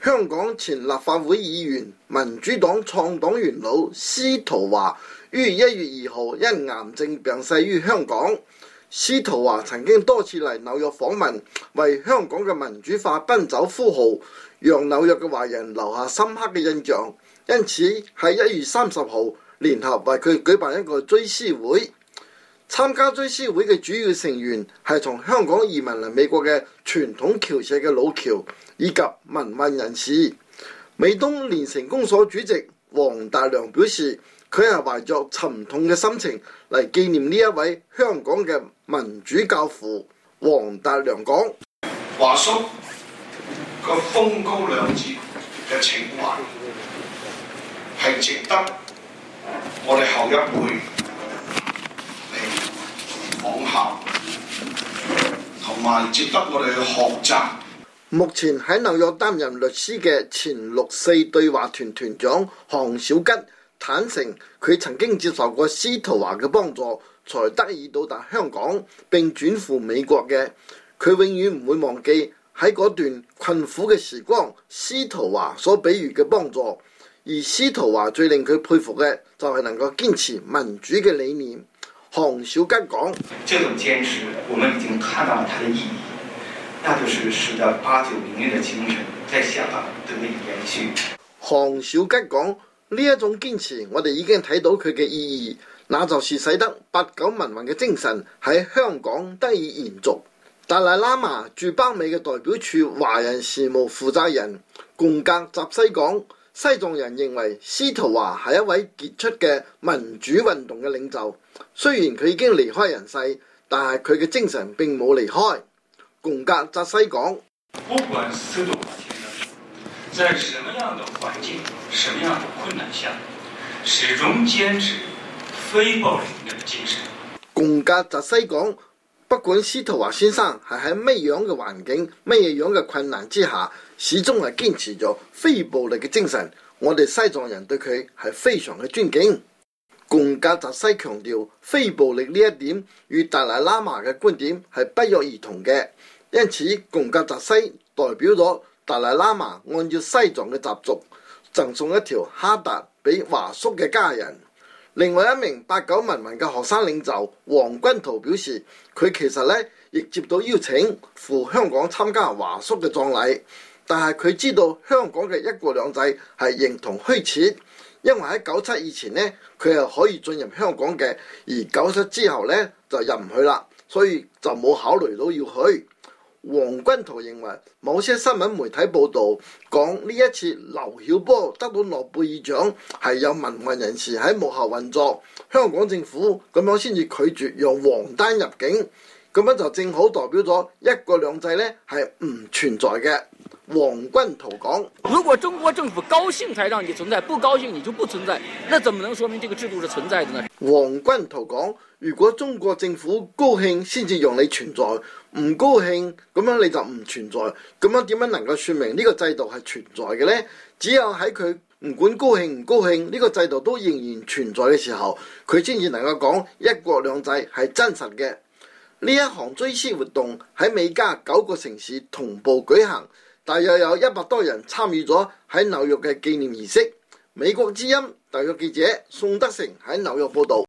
香港前立法會議員、民主黨創黨元老司徒華於1月2號因癌症病逝於香港。司徒華曾經多次嚟紐約訪問，為香港嘅民主化奔走呼號，讓紐約嘅華人留下深刻嘅印象。因此喺1月30號聯合為佢舉辦一個追思會。參加追思會嘅主要成員係從香港移民嚟美國嘅傳統僑社嘅老僑以及民運人士。美東連城公所主席黃達良表示，佢係懷着沉痛嘅心情嚟紀念呢一位香港嘅民主教父。黃達良講： 華叔個風高兩節嘅情懷係值得我哋後一輩仿效，同埋值得我哋去學習。 目前喺紐約擔任律師嘅前6·4對話團團長韓小吉坦承，佢曾經接受過司徒華嘅幫助，才得以到達香港並轉赴美國嘅。佢永遠唔會忘記喺嗰段困苦嘅時光，司徒華所俾予嘅幫助。而司徒華最令佢佩服嘅就係能夠堅持民主嘅理念。韓小吉講： 這種堅持，我們已經看到了它的意義，那就是使得8·9民運的精神在香港得以延續。 韓小吉講：呢一種堅持，我哋已經睇到佢嘅意義，那就是使得8·9民運嘅精神喺香港得以延續。達賴喇嘛駐北美嘅代表處華人事務負責人貢格扎西講：西藏人認為司徒華係一位傑出嘅民主運動嘅領袖，雖然佢已經離開人世，但係佢嘅精神並冇離開。貢格扎西講： 不管司徒華先生在什麼樣的環境、什麼樣的困難下，始終堅持非暴力嘅精神。 貢格扎西講：不管司徒華先生係喺咩樣嘅環境、咩樣嘅困難之下，始終係堅持咗非暴力嘅精神。我哋西藏人對佢係非常嘅尊敬。貢格扎西強調，非暴力呢一點與達賴喇嘛嘅觀點係不約而同嘅，因此貢格扎西代表咗達賴喇嘛按照西藏嘅習俗，贈送一條哈達俾華叔嘅家人。另外一名8·9民運嘅學生領袖黃君濤表示，佢其實呢亦接到邀請赴香港參加華叔嘅葬禮，但係佢知道香港嘅一國兩制係形同虛設，因為喺97以前呢，佢係可以進入香港嘅，而97之後呢就入唔去啦，所以就冇考慮到要去。黃君濤認為，某些新聞媒體報導講呢一次劉曉波得到諾貝爾獎係有民運人士喺幕後運作，香港政府咁樣先至拒絕讓王丹入境，咁樣就正好代表咗一國兩制呢係唔存在嘅。黃君濤講： 如果中國政府高興才讓你存在，不高興你就不存在，那怎麼能說明這個制度是存在的呢？ 黃君濤講：如果中國政府高興先至讓你存在，唔高興咁樣你就唔存在，咁樣點樣能夠說明呢個制度係存在嘅呢？只有喺佢唔管高興唔高興，呢個制度都仍然存在嘅時候，佢先至能夠講一國兩制係真實嘅。呢一項追思活動喺美加9個城市同步舉行，大約有100多人參與咗喺紐約嘅紀念儀式。美國之音特約記者宋德成喺紐約報導。